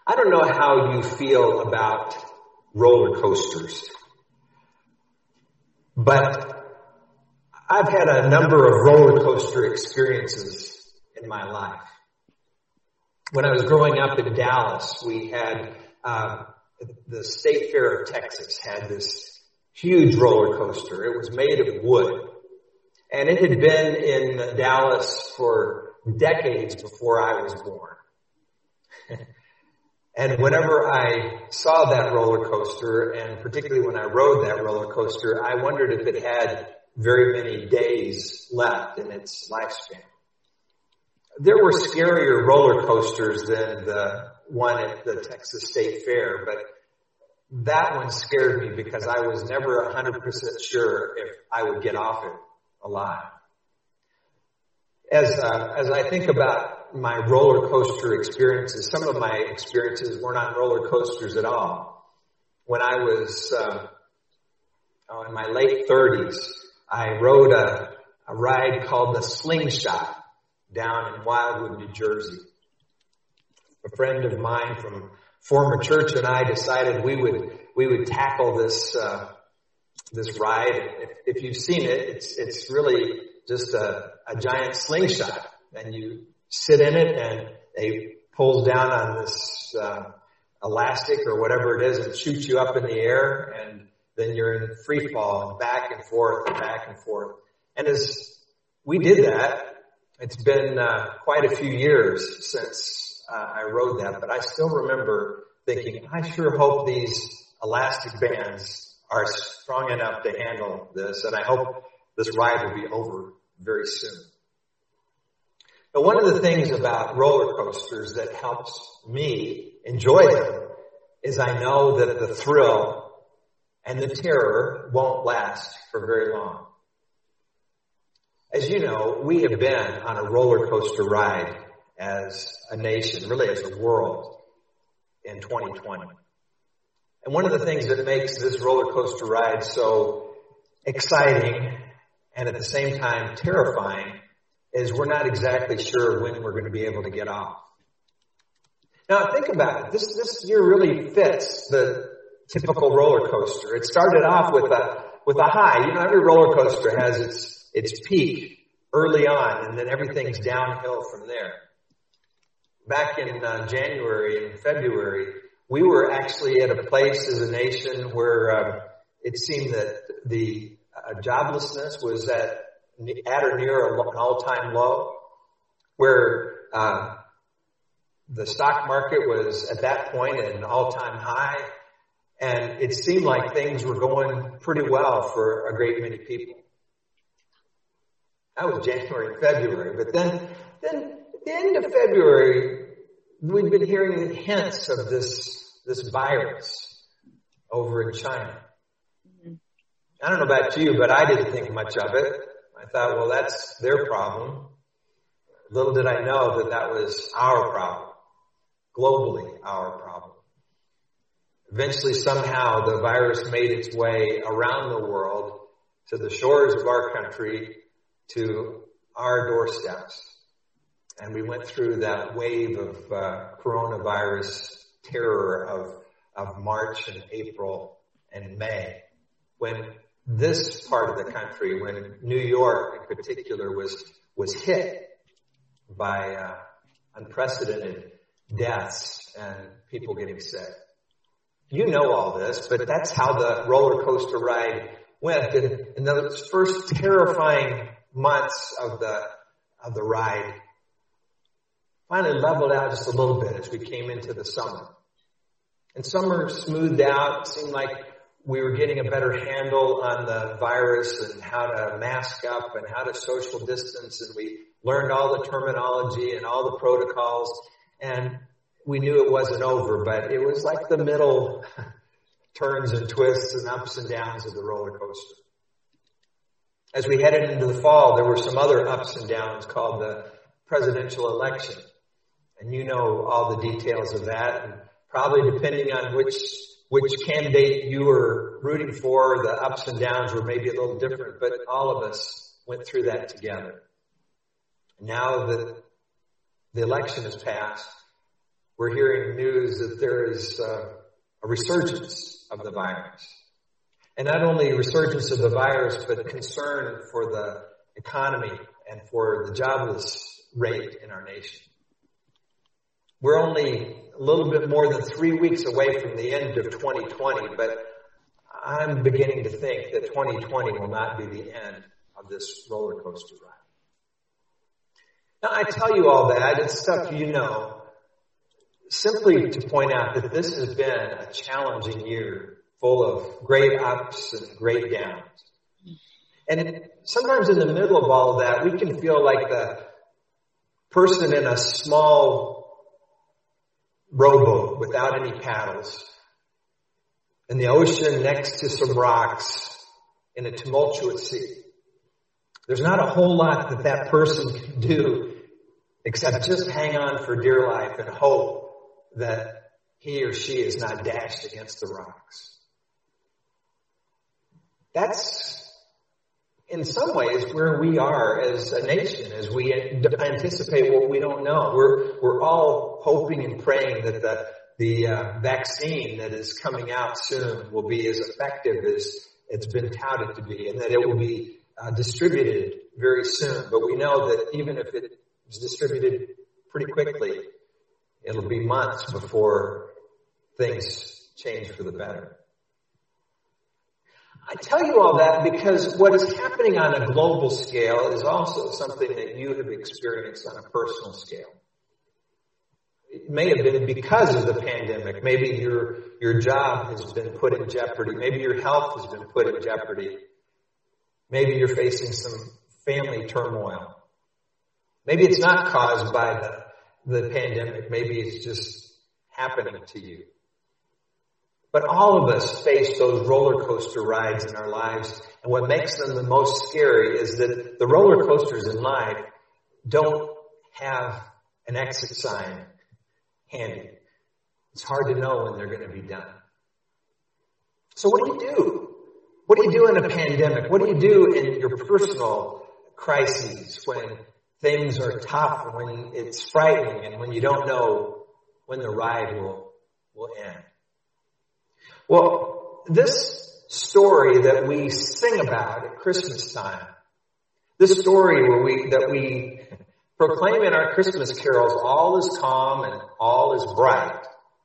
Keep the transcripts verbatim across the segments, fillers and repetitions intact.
I don't know how you feel about roller coasters, but I've had a number of roller coaster experiences in my life. When I was growing up in Dallas, we had uh, the State Fair of Texas had this huge roller coaster. It was made of wood, and it had been in Dallas for decades before I was born. And whenever I saw that roller coaster, and particularly when I rode that roller coaster, I wondered if it had very many days left in its lifespan. There were scarier roller coasters than the one at the Texas State Fair, but that one scared me because I was never one hundred percent sure if I would get off it alive. As uh, as I think about my roller coaster experiences, some of my experiences were not roller coasters at all. When I was uh, oh, in my late thirties, I rode a, a ride called the Slingshot down in Wildwood, New Jersey. A friend of mine from former church and I decided we would we would tackle this uh, this ride. If, if you've seen it, it's it's really just a, a giant slingshot, and you sit in it, and they pulls down on this uh, elastic or whatever it is and shoots you up in the air, and then you're in free fall and back and forth and back and forth. And as we did that, it's been uh, quite a few years since uh, I rode that, but I still remember thinking, I sure hope these elastic bands are strong enough to handle this, and I hope this ride will be over very soon. But one of the things about roller coasters that helps me enjoy them is I know that the thrill and the terror won't last for very long. As you know, we have been on a roller coaster ride as a nation, really as a world, in twenty twenty. And one of the things that makes this roller coaster ride so exciting and at the same time terrifying is we're not exactly sure when we're going to be able to get off. Now think about it. This, this year really fits the typical roller coaster. It started off with a, with a high. You know, every roller coaster has its, its peak early on, and then everything's downhill from there. Back in uh, January and February, we were actually at a place as a nation where um, it seemed that the uh, joblessness was at, at or near an all-time low, where uh, the stock market was at that point at an all-time high, and it seemed like things were going pretty well for a great many people. That was January and February, but then, then at the end of February, we'd been hearing hints of this this virus over in China. I don't know about you, but I didn't think much of it. I thought, well, that's their problem. Little did I know that that was our problem, globally our problem. Eventually, somehow, the virus made its way around the world to the shores of our country, to our doorsteps. And we went through that wave of uh, coronavirus terror of, of March and April and May, when this part of the country, when New York in particular was, was hit by uh, unprecedented deaths and people getting sick. You know all this, but that's how the roller coaster ride went. And in those first terrifying months of the, of the ride, finally leveled out just a little bit as we came into the summer. And summer smoothed out. It seemed like we were getting a better handle on the virus and how to mask up and how to social distance. And we learned all the terminology and all the protocols. And we knew it wasn't over, but it was like the middle turns and twists and ups and downs of the roller coaster. As we headed into the fall, there were some other ups and downs called the presidential election. And you know all the details of that. And probably depending on which which candidate you were rooting for, the ups and downs were maybe a little different. But all of us went through that together. Now that the election has passed, we're hearing news that there is uh, a resurgence of the virus. And not only resurgence of the virus, but concern for the economy and for the jobless rate in our nation. We're only a little bit more than three weeks away from the end of twenty twenty, but I'm beginning to think that twenty twenty will not be the end of this roller coaster ride. Now, I tell you all that, it's stuff you know, simply to point out that this has been a challenging year, full of great ups and great downs. And sometimes in the middle of all of that, we can feel like the person in a small rowboat without any paddles in the ocean next to some rocks in a tumultuous sea. There's not a whole lot that that person can do except just hang on for dear life and hope that he or she is not dashed against the rocks. That's in some ways where we are as a nation, as we anticipate what we don't know. We're we're all hoping and praying that the the uh, vaccine that is coming out soon will be as effective as it's been touted to be, and that it will be uh, distributed very soon. But we know that even if it is distributed pretty quickly, it'll be months before things change for the better. I tell you all that because what is happening on a global scale is also something that you have experienced on a personal scale. It may have been because of the pandemic. Maybe your, your job has been put in jeopardy. Maybe your health has been put in jeopardy. Maybe you're facing some family turmoil. Maybe it's not caused by the, the pandemic. Maybe it's just happening to you. But all of us face those roller coaster rides in our lives, and what makes them the most scary is that the roller coasters in life don't have an exit sign handy. It's hard to know when they're going to be done. So what do you do? What do you do in a pandemic? What do you do in your personal crises when things are tough and when it's frightening and when you don't know when the ride will, will end? Well, this story that we sing about at Christmas time, this story where we, that we proclaim in our Christmas carols, all is calm and all is bright,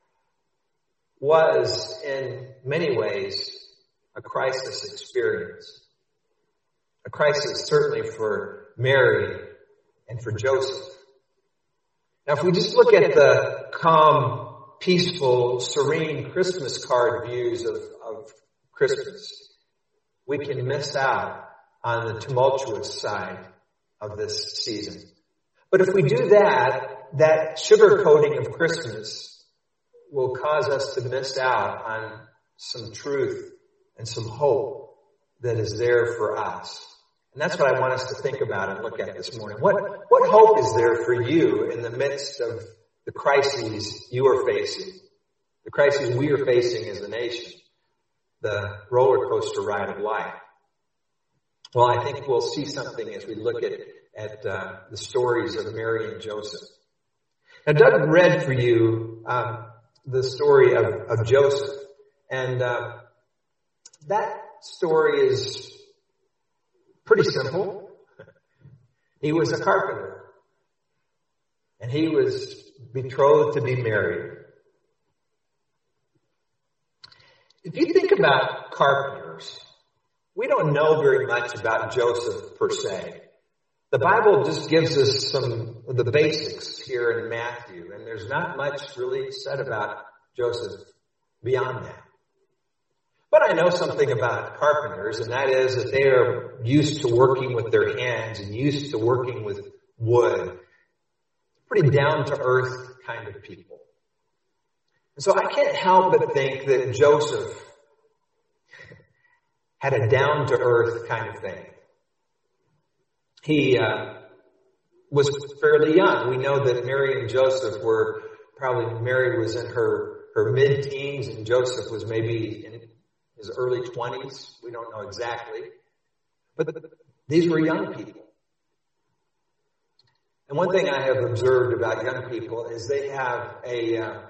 was in many ways a crisis experience. A crisis certainly for Mary and for Joseph. Now, if we just look at the calm, peaceful, serene Christmas card views of, of Christmas, we can miss out on the tumultuous side of this season. But if we do that, that sugarcoating of Christmas will cause us to miss out on some truth and some hope that is there for us. And that's what I want us to think about and look at this morning. What, what hope is there for you in the midst of the crises you are facing, the crises we are facing as a nation, the roller coaster ride of life? Well, I think we'll see something as we look at, at uh, the stories of Mary and Joseph. Now, Doug read for you um, the story of, of Joseph, and uh, that story is pretty simple. He was a carpenter, and he was betrothed to be married. If you think about carpenters, we don't know very much about Joseph per se. The Bible just gives us some of the basics here in Matthew, and there's not much really said about Joseph beyond that. But I know something about carpenters, and that is that they are used to working with their hands and used to working with wood. Pretty down-to-earth kind of people. And so I can't help but think that Joseph had a down-to-earth kind of thing. He uh, was fairly young. We know that Mary and Joseph were probably, Mary was in her, her mid-teens and Joseph was maybe in his early twenties. We don't know exactly. But these were young people. And one thing I have observed about young people is they have a, uh,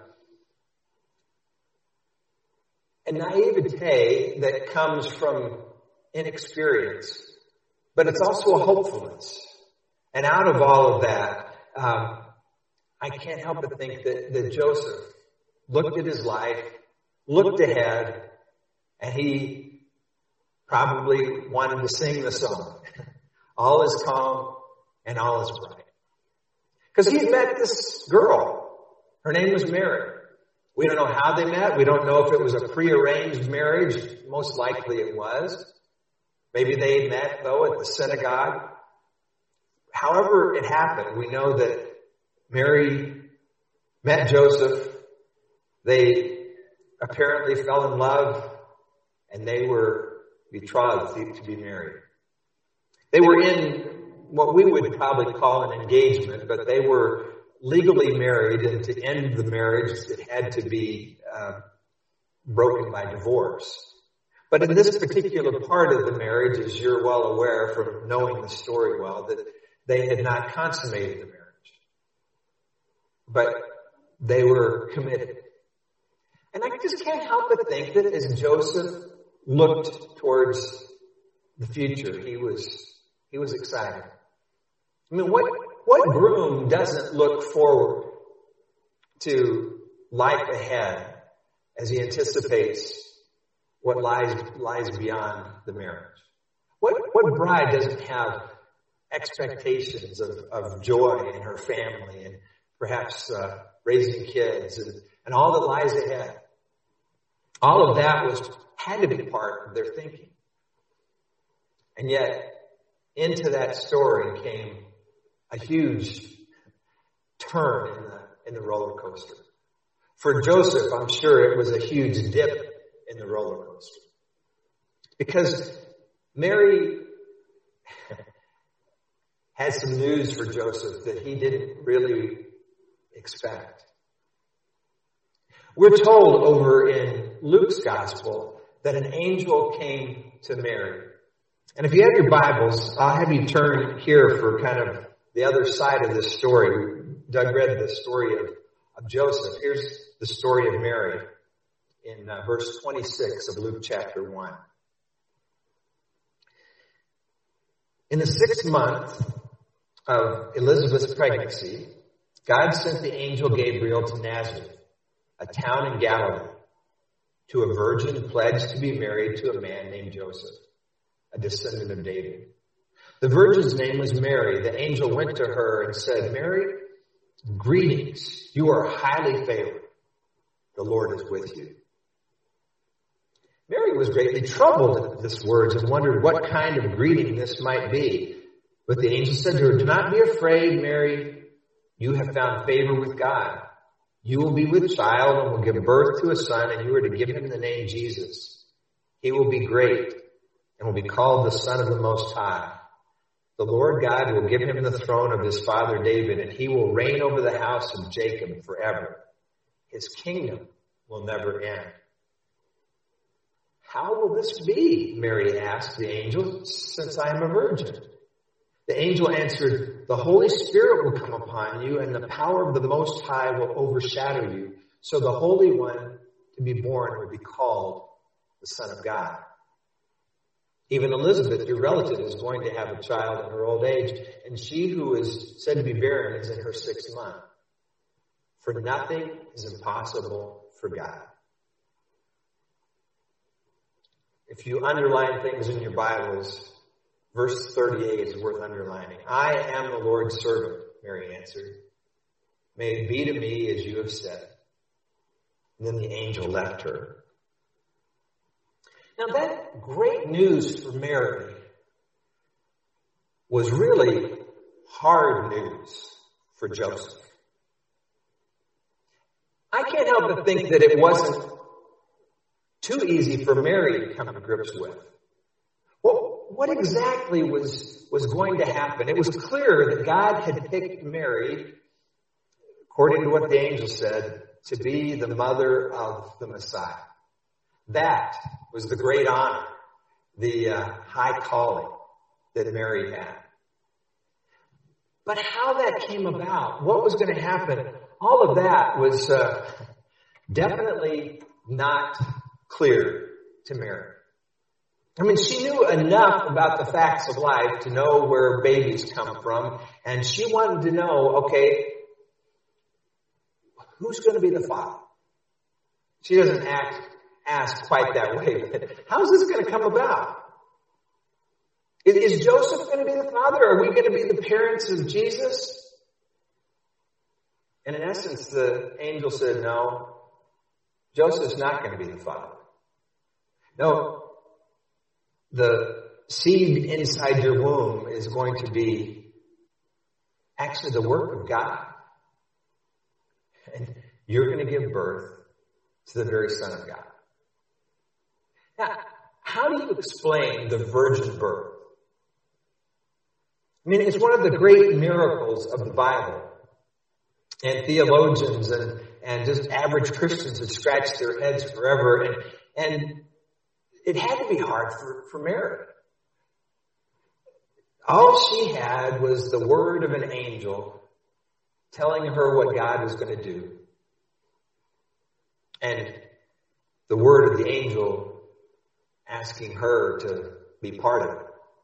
a naivete that comes from inexperience, but it's also a hopefulness. And out of all of that, um, I can't help but think that, that Joseph looked at his life, looked ahead, and he probably wanted to sing the song, all is calm and all is bright. Because he met this girl. Her name was Mary. We don't know how they met. We don't know if it was a prearranged marriage. Most likely it was. Maybe they met, though, at the synagogue. However it happened, we know that Mary met Joseph. They apparently fell in love, and they were betrothed to be married. They were in what we would probably call an engagement, but they were legally married, and to end the marriage, it had to be uh, broken by divorce. But in this particular part of the marriage, as you're well aware from knowing the story well, that they had not consummated the marriage. But they were committed. And I just can't help but think that as Joseph looked towards the future, he was he was excited. I mean, what what groom doesn't look forward to life ahead as he anticipates what lies lies beyond the marriage? What what bride doesn't have expectations of, of joy in her family and perhaps uh, raising kids and, and all that lies ahead? All of that was had to be part of their thinking. And yet, into that story came a huge turn in the, in the roller coaster. For Joseph, I'm sure it was a huge dip in the roller coaster. Because Mary had some news for Joseph that he didn't really expect. We're told over in Luke's gospel that an angel came to Mary. And if you have your Bibles, I'll have you turn here for kind of the other side of this story. Doug read the story of, of Joseph. Here's the story of Mary in uh, verse twenty-six of Luke chapter one. In the sixth month of Elizabeth's pregnancy, God sent the angel Gabriel to Nazareth, a town in Galilee, to a virgin pledged to be married to a man named Joseph, a descendant of David. The virgin's name was Mary. The angel went to her and said, "Mary, greetings. You are highly favored. The Lord is with you." Mary was greatly troubled at this words and wondered what kind of greeting this might be. But the angel said to her, "Do not be afraid, Mary. You have found favor with God. You will be with child and will give birth to a son, and you are to give him the name Jesus. He will be great and will be called the Son of the Most High. The Lord God will give him the throne of his father David, and he will reign over the house of Jacob forever. His kingdom will never end." "How will this be?" Mary asked the angel, "since I am a virgin?" The angel answered, "The Holy Spirit will come upon you, and the power of the Most High will overshadow you. So the Holy One to be born will be called the Son of God. Even Elizabeth, your relative, is going to have a child in her old age, and she who is said to be barren is in her sixth month. For nothing is impossible for God." If you underline things in your Bibles, verse thirty-eight is worth underlining. "I am the Lord's servant," Mary answered. "May it be to me as you have said." And then the angel left her. Now that great news for Mary was really hard news for Joseph. I can't help but think that it wasn't too easy for Mary to come to grips with. Well, what exactly was, was going to happen? It was clear that God had picked Mary, according to what the angel said, to be the mother of the Messiah. That was the great honor, the uh, high calling that Mary had. But how that came about, what was going to happen, all of that was uh, definitely not clear to Mary. I mean, she knew enough about the facts of life to know where babies come from, and she wanted to know, okay, who's going to be the father? She doesn't act, ask quite that way, but how's this going to come about? Is Joseph going to be the father? Are we going to be the parents of Jesus? And in essence, the angel said, no, Joseph's not going to be the father. No, the seed inside your womb is going to be actually the work of God. And you're going to give birth to the very Son of God. Now, how do you explain the virgin birth? I mean, it's one of the great miracles of the Bible. And theologians and, and just average Christians have scratched their heads forever. And, and it had to be hard for, for Mary. All she had was the word of an angel telling her what God was going to do. And the word of the angel asking her to be part of it.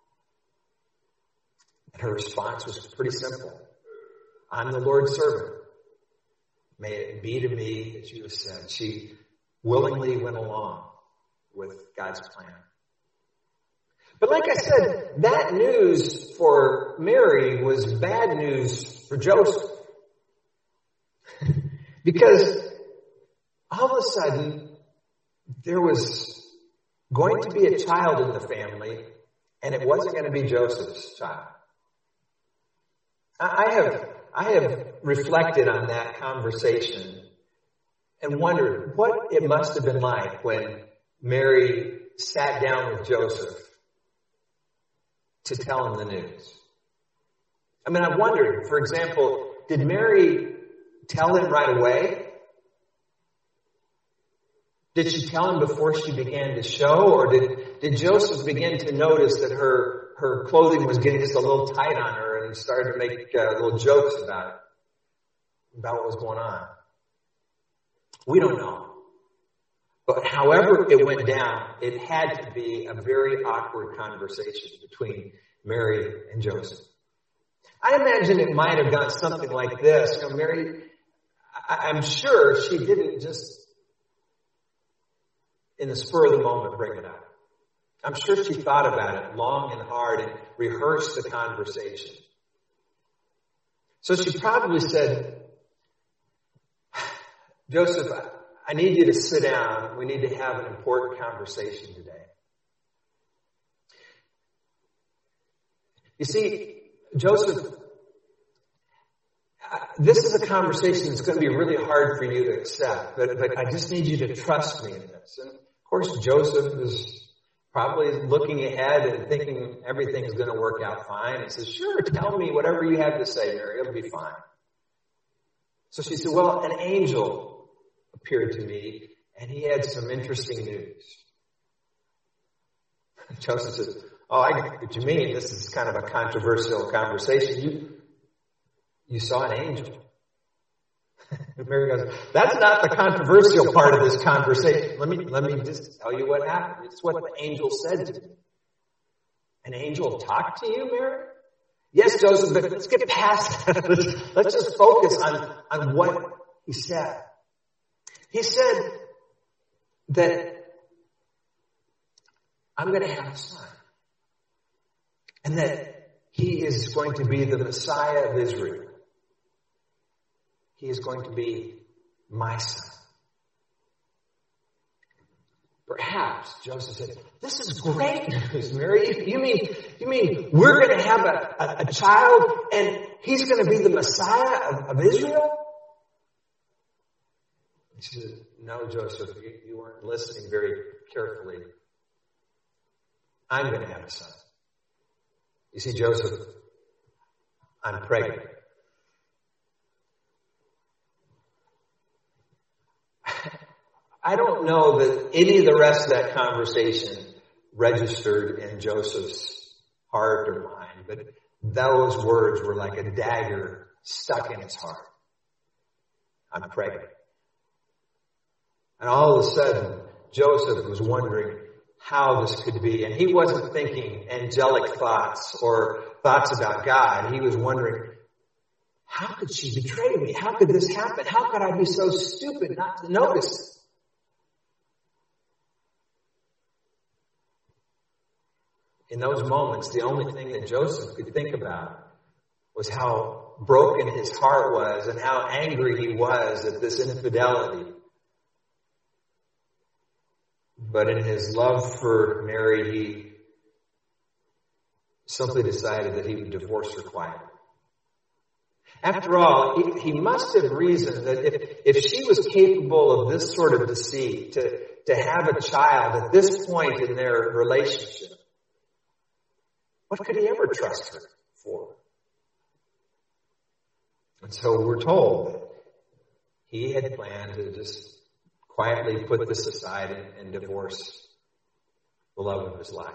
And her response was pretty simple. I'm the Lord's servant. May it be to me as you have said. She willingly went along with God's plan. But like I said, that news for Mary was bad news for Joseph. Because all of a sudden, there was going to be a child in the family, and it wasn't going to be Joseph's child. I have, I have reflected on that conversation and wondered what it must have been like when Mary sat down with Joseph to tell him the news. I mean, I wondered, for example, did Mary tell him right away? Did she tell him before she began to show? Or did, did Joseph begin to notice that her, her clothing was getting just a little tight on her and started to make uh, little jokes about it, about what was going on? We don't know. But however it went down, it had to be a very awkward conversation between Mary and Joseph. I imagine it might have gone something like this. You know, Mary, I, I'm sure she didn't just in the spur of the moment bring it up. I'm sure she thought about it long and hard and rehearsed the conversation. So she probably said, Joseph, I need you to sit down. We need to have an important conversation today. You see, Joseph, this is a conversation that's going to be really hard for you to accept, but, but I just need you to trust me in this. And of course, Joseph is probably looking ahead and thinking everything's going to work out fine. He says, sure, tell me whatever you have to say, Mary. It'll be fine. So she said, well, an angel appeared to me, and he had some interesting news. Joseph says, oh, I get what you mean. This is kind of a controversial conversation. You, you saw an angel. Mary goes, that's not the controversial part of this conversation. Let me, let me just tell you what happened. It's what the angel said to me. An angel talked to you, Mary? Yes, Joseph, but let's get past that. Let's, let's just focus on, on what he said. He said that I'm going to have a son. And that he is going to be the Messiah of Israel. He is going to be my son. Perhaps Joseph said, this is great news, Mary. You mean, you mean we're going to have a, a, a child and he's going to be the Messiah of, of Israel? She said, no, Joseph, you, you weren't listening very carefully. I'm going to have a son. You see, Joseph, I'm pregnant. I don't know that any of the rest of that conversation registered in Joseph's heart or mind, but those words were like a dagger stuck in his heart. I'm pregnant. And all of a sudden, Joseph was wondering how this could be. And he wasn't thinking angelic thoughts or thoughts about God. He was wondering, how could she betray me? How could this happen? How could I be so stupid not to notice it? In those moments, the only thing that Joseph could think about was how broken his heart was and how angry he was at this infidelity. But in his love for Mary, he simply decided that he would divorce her quietly. After all, he, he must have reasoned that if, if she was capable of this sort of deceit, to, to have a child at this point in their relationship, what could he ever trust her for? And so we're told that he had planned to just quietly put this aside and, and divorce the love of his life.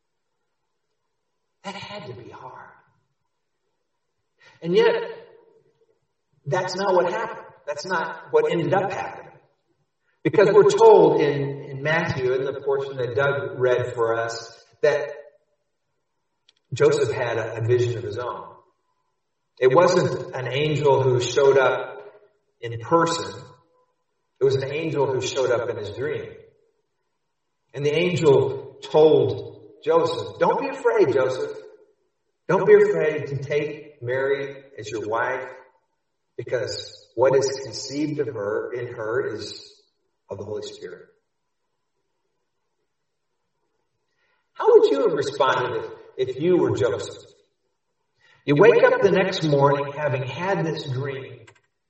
That had to be hard. And yet, that's not what happened. That's not what ended up happening. Because we're told in, in Matthew, in the portion that Doug read for us, that Joseph had a, a vision of his own. It wasn't an angel who showed up in person. It was an angel who showed up in his dream. And the angel told Joseph, don't be afraid, Joseph. Don't be afraid to take Mary as your wife, because what is conceived of her in her is of the Holy Spirit. How would you have responded if, if you were Joseph? You wake up the next morning having had this dream.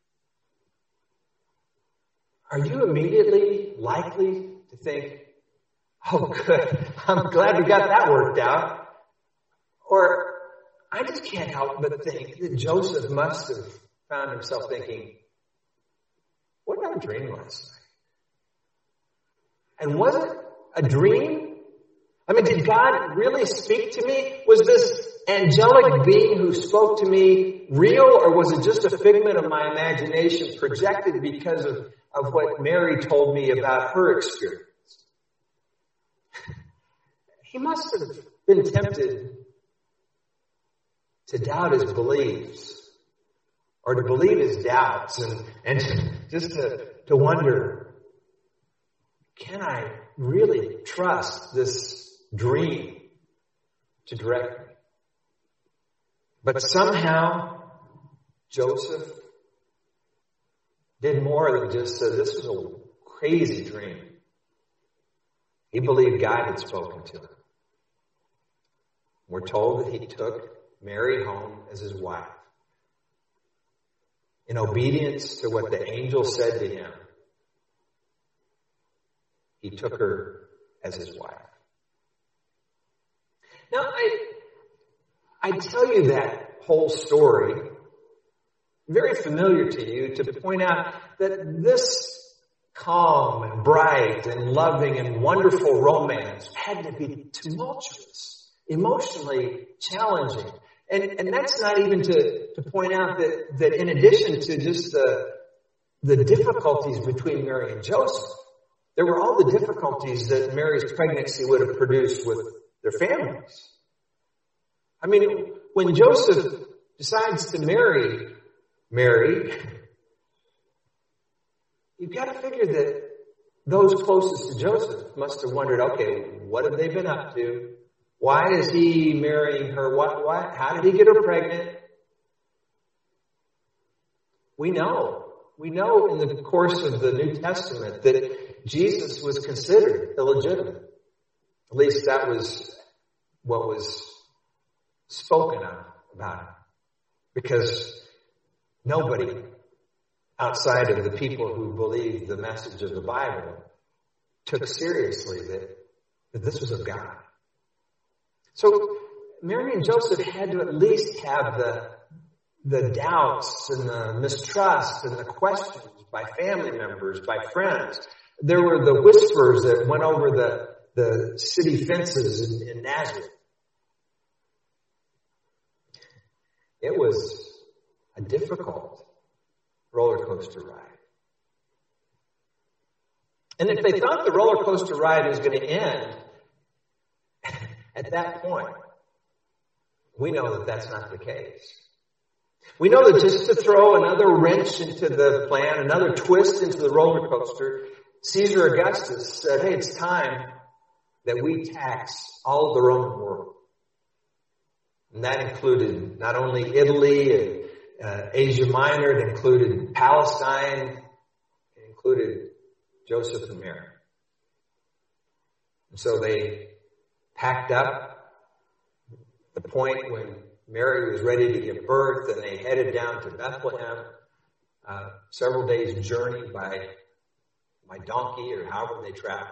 Are you immediately likely to think, oh good, I'm glad we got that worked out? Or, I just can't help but think that Joseph must have found himself thinking, what about a dream last night? And was it a dream? I mean, did God really speak to me? Was this angelic being who spoke to me real, or was it just a figment of my imagination projected because of, of what Mary told me about her experience? He must have been tempted to doubt his beliefs, or to believe his doubts, and, and just to, to wonder, can I really trust this dream to direct me? But somehow, Joseph did more than just say, this was a crazy dream. He believed God had spoken to him. We're told that he took Mary home as his wife. In obedience to what the angel said to him, he took her as his wife. Now, I, I tell you that whole story, very familiar to you, to point out that this calm and bright and loving and wonderful romance had to be tumultuous, emotionally challenging. And, and that's not even to, to point out that, that in addition to just the, the difficulties between Mary and Joseph, there were all the difficulties that Mary's pregnancy would have produced with their families. I mean, when Joseph decides to marry Mary, you've got to figure that those closest to Joseph must have wondered, okay, what have they been up to? Why is he marrying her? What, what, how did he get her pregnant? We know. We know in the course of the New Testament that Jesus was considered illegitimate. At least that was what was spoken of about him. Because nobody outside of the people who believed the message of the Bible took seriously that, that this was of God. So Mary and Joseph had to at least have the, the doubts and the mistrust and the questions by family members, by friends. There were the whispers that went over the, the city fences in, in Nazareth. It was a difficult roller coaster ride. And if they thought the roller coaster ride was going to end at that point, we know that that's not the case. We know that just to throw another wrench into the plan, another twist into the roller coaster, Caesar Augustus said, hey, it's time that we tax all of the Roman world. And that included not only Italy and uh, Asia Minor, it included Palestine, it included Joseph and Mary. And so they packed up the point when Mary was ready to give birth, and they headed down to Bethlehem, uh, several days' journey by, by donkey or however they traveled.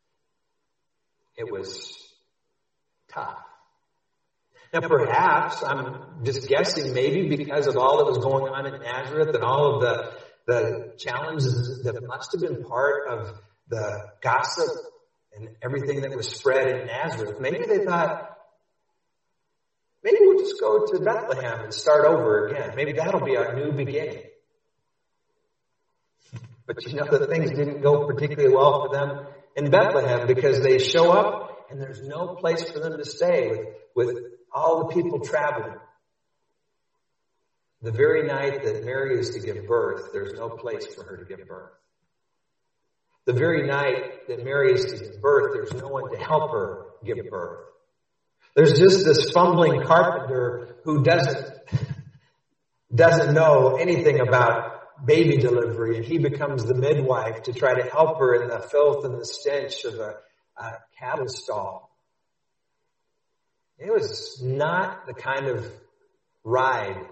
It was tough. Now, perhaps, I'm just guessing, maybe because of all that was going on in Nazareth and all of the, the challenges that must have been part of the gossip and everything that was spread in Nazareth, maybe they thought, maybe we'll just go to Bethlehem and start over again. Maybe that'll be our new beginning. But you know that things didn't go particularly well for them in Bethlehem, because they show up and there's no place for them to stay with, with all the people traveling. The very night that Mary is to give birth, there's no place for her to give birth. The very night that Mary is to give birth, there's no one to help her give birth. There's just this fumbling carpenter who doesn't, doesn't know anything about baby delivery, and he becomes the midwife to try to help her in the filth and the stench of a, a cattle stall. It was not the kind of ride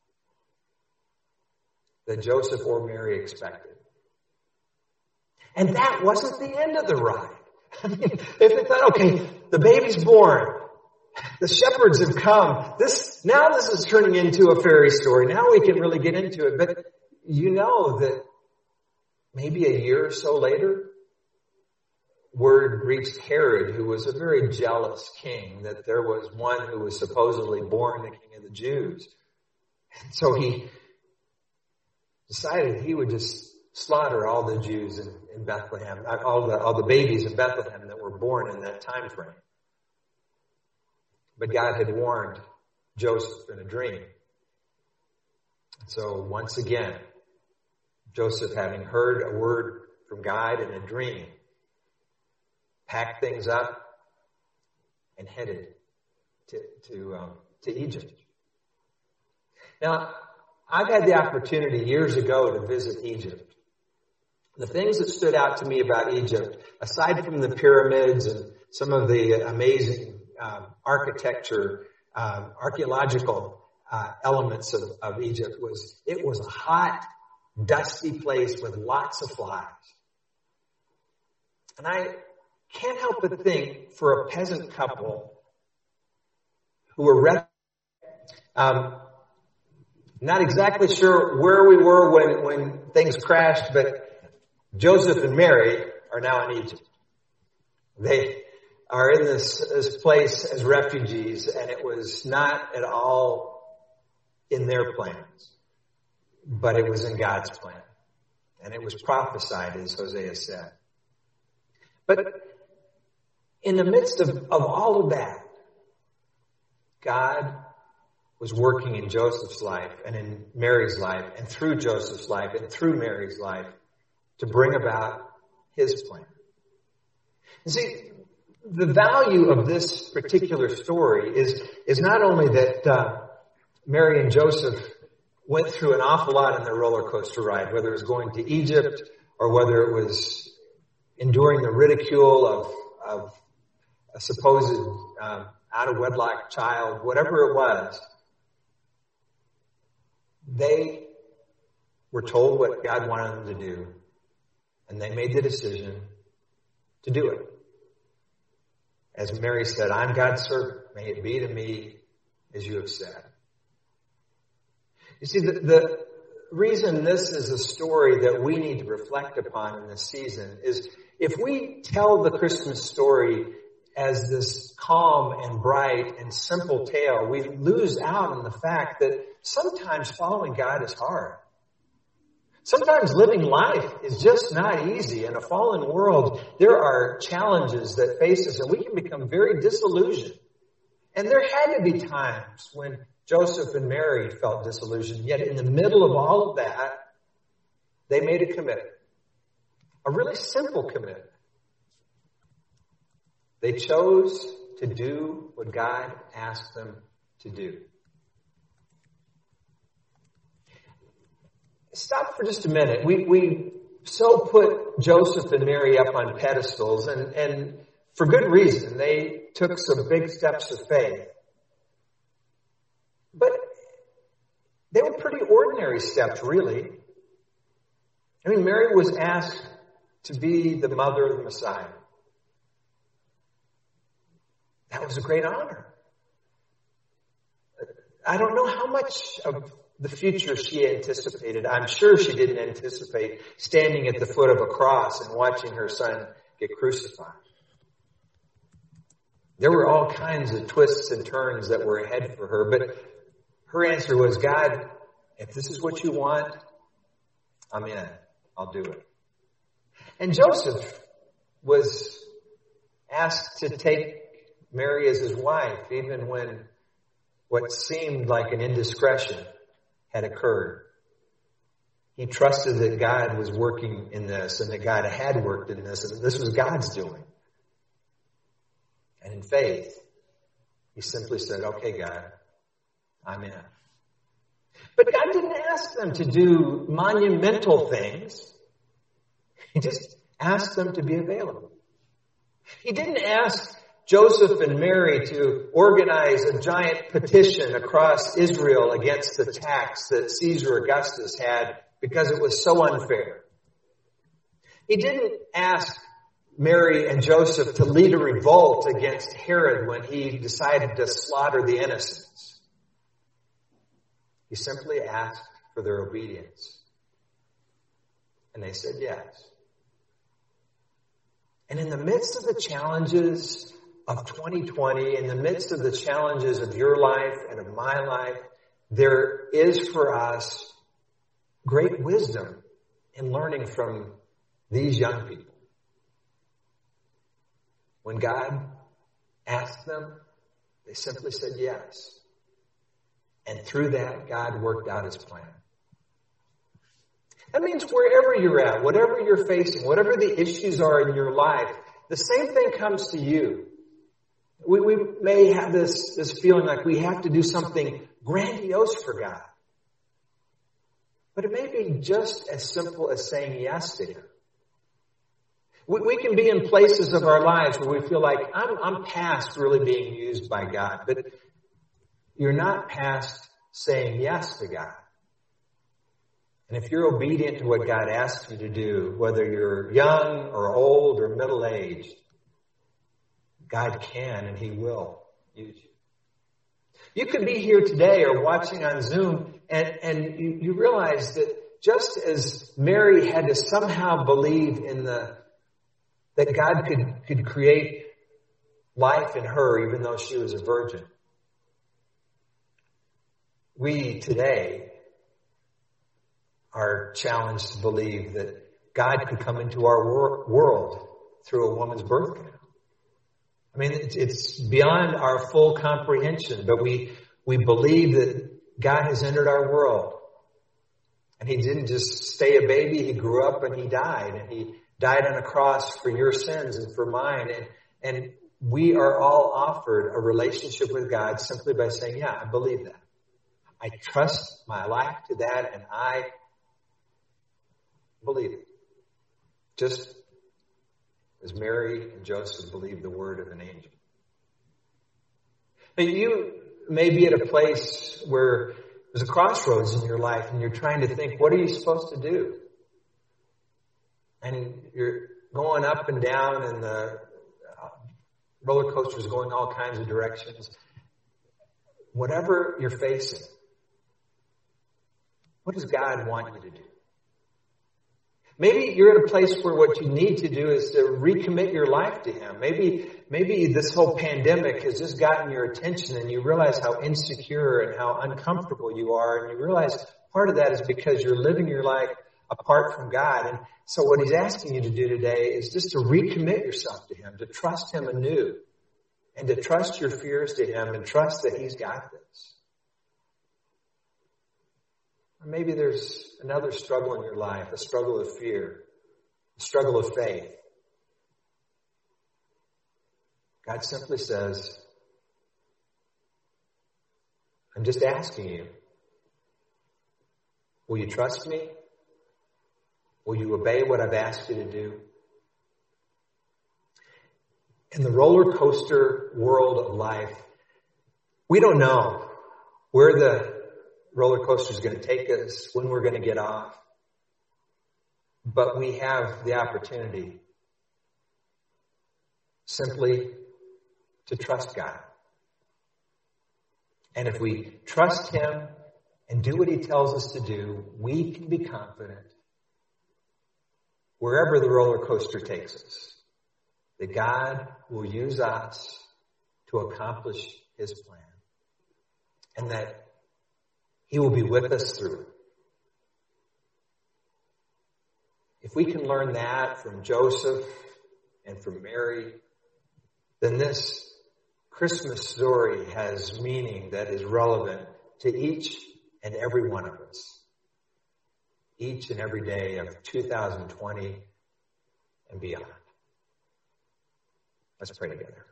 that Joseph or Mary expected. And that wasn't the end of the ride. I mean, if they thought, okay, the baby's born, the shepherds have come, this, now this is turning into a fairy story. Now we can really get into it. But you know that maybe a year or so later, word reached Herod, who was a very jealous king, that there was one who was supposedly born the king of the Jews. And so he decided he would just slaughter all the Jews in, in Bethlehem, all the, all the babies in Bethlehem that were born in that time frame. But God had warned Joseph in a dream. So once again, Joseph, having heard a word from God in a dream, packed things up and headed to to, um, to Egypt. Now, I've had the opportunity years ago to visit Egypt. The things that stood out to me about Egypt, aside from the pyramids and some of the amazing um, architecture, um, archaeological uh, elements of, of Egypt, was it was a hot, dusty place with lots of flies. And I can't help but think, for a peasant couple who were re- um, not exactly sure where we were when, when things crashed, but Joseph and Mary are now in Egypt. They are in this, this place as refugees, and it was not at all in their plans, but it was in God's plan. And it was prophesied, as Hosea said. But in the midst of, of all of that, God was working in Joseph's life and in Mary's life and through Joseph's life and through Mary's life to bring about his plan. You see, the value of this particular story is, is not only that uh, Mary and Joseph went through an awful lot in their roller coaster ride, whether it was going to Egypt or whether it was enduring the ridicule of, of a supposed um, out-of-wedlock child, whatever it was. They were told what God wanted them to do, and they made the decision to do it. As Mary said, I'm God's servant. May it be to me as you have said. You see, the, the reason this is a story that we need to reflect upon in this season is if we tell the Christmas story as this calm and bright and simple tale, we lose out on the fact that sometimes following God is hard. Sometimes living life is just not easy. In a fallen world, there are challenges that face us, and we can become very disillusioned. And there had to be times when Joseph and Mary felt disillusioned, yet in the middle of all of that, they made a commitment. A really simple commitment. They chose to do what God asked them to do. Stop for just a minute. We we so put Joseph and Mary up on pedestals, and, and for good reason. They took some big steps of faith. But they were pretty ordinary steps, really. I mean, Mary was asked to be the mother of the Messiah. That was a great honor. I don't know how much of the future she anticipated. I'm sure she didn't anticipate standing at the foot of a cross and watching her son get crucified. There were all kinds of twists and turns that were ahead for her, but her answer was, God, if this is what you want, I'm in. I'll do it. And Joseph was asked to take Mary as his wife, even when what seemed like an indiscretion had occurred. He trusted that God was working in this, and that God had worked in this, and that this was God's doing. And in faith, he simply said, okay, God, I'm in. But God didn't ask them to do monumental things. He just asked them to be available. He didn't ask Joseph and Mary to organize a giant petition across Israel against the tax that Caesar Augustus had because it was so unfair. He didn't ask Mary and Joseph to lead a revolt against Herod when he decided to slaughter the innocents. He simply asked for their obedience. And they said yes. And in the midst of the challenges of twenty twenty, in the midst of the challenges of your life and of my life, there is for us great wisdom in learning from these young people. When God asked them, they simply said yes. And through that, God worked out his plan. That means wherever you're at, whatever you're facing, whatever the issues are in your life, the same thing comes to you. We, we may have this, this feeling like we have to do something grandiose for God. But it may be just as simple as saying yes to him. We, we can be in places of our lives where we feel like, I'm, I'm past really being used by God. But you're not past saying yes to God. And if you're obedient to what God asks you to do, whether you're young or old or middle-aged, God can and he will use you. You could be here today or watching on Zoom, and, and you, you realize that just as Mary had to somehow believe in the that God could, could create life in her even though she was a virgin, we today are challenged to believe that God could come into our wor- world through a woman's birth canal. I mean, it's, it's beyond our full comprehension, but we, we believe that God has entered our world. And he didn't just stay a baby, he grew up and he died. And he died on a cross for your sins and for mine. And, and we are all offered a relationship with God simply by saying, yeah, I believe that. I trust my life to that, and I believe it. Just as Mary and Joseph believed the word of an angel. But you may be at a place where there's a crossroads in your life and you're trying to think, what are you supposed to do? And you're going up and down and the roller coaster is going all kinds of directions. Whatever you're facing, what does God want you to do? Maybe you're at a place where what you need to do is to recommit your life to Him. Maybe, maybe this whole pandemic has just gotten your attention and you realize how insecure and how uncomfortable you are. And you realize part of that is because you're living your life apart from God. And so what He's asking you to do today is just to recommit yourself to Him, to trust Him anew, and to trust your fears to Him and trust that He's got this. Or maybe there's another struggle in your life, a struggle of fear, a struggle of faith. God simply says, I'm just asking you, will you trust me? Will you obey what I've asked you to do? In the roller coaster world of life, we don't know where the roller coaster is going to take us, when we're going to get off. But we have the opportunity simply to trust God. And if we trust Him and do what He tells us to do, we can be confident wherever the roller coaster takes us, that God will use us to accomplish His plan. And that He will be with us through it. If we can learn that from Joseph and from Mary, then this Christmas story has meaning that is relevant to each and every one of us. Each and every day of two thousand twenty and beyond. Let's pray together.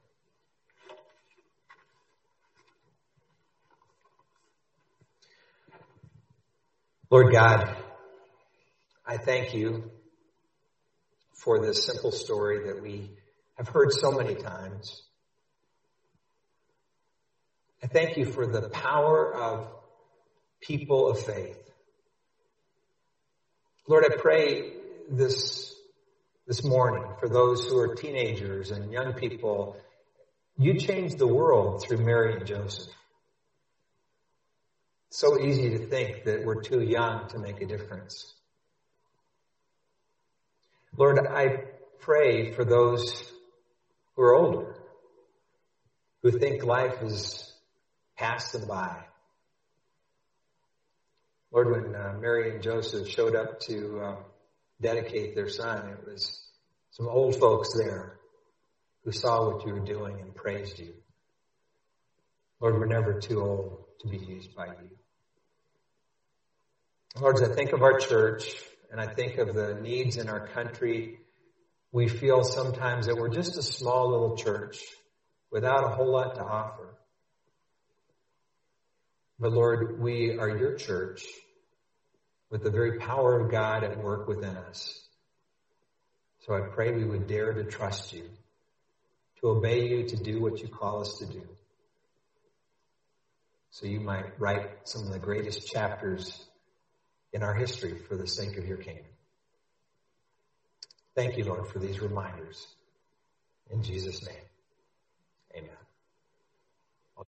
Lord God, I thank you for this simple story that we have heard so many times. I thank you for the power of people of faith. Lord, I pray this, this morning for those who are teenagers and young people, you changed the world through Mary and Joseph. So easy to think that we're too young to make a difference. Lord, I pray for those who are older, who think life is passed them by. Lord, when uh, Mary and Joseph showed up to uh, dedicate their son, it was some old folks there who saw what you were doing and praised you. Lord, we're never too old to be used by you. Lord, as I think of our church and I think of the needs in our country, we feel sometimes that we're just a small little church without a whole lot to offer. But Lord, we are your church with the very power of God at work within us. So I pray we would dare to trust you, to obey you, to do what you call us to do. So you might write some of the greatest chapters in our history for the sake of your kingdom. Thank you, Lord, for these reminders. In Jesus' name, amen.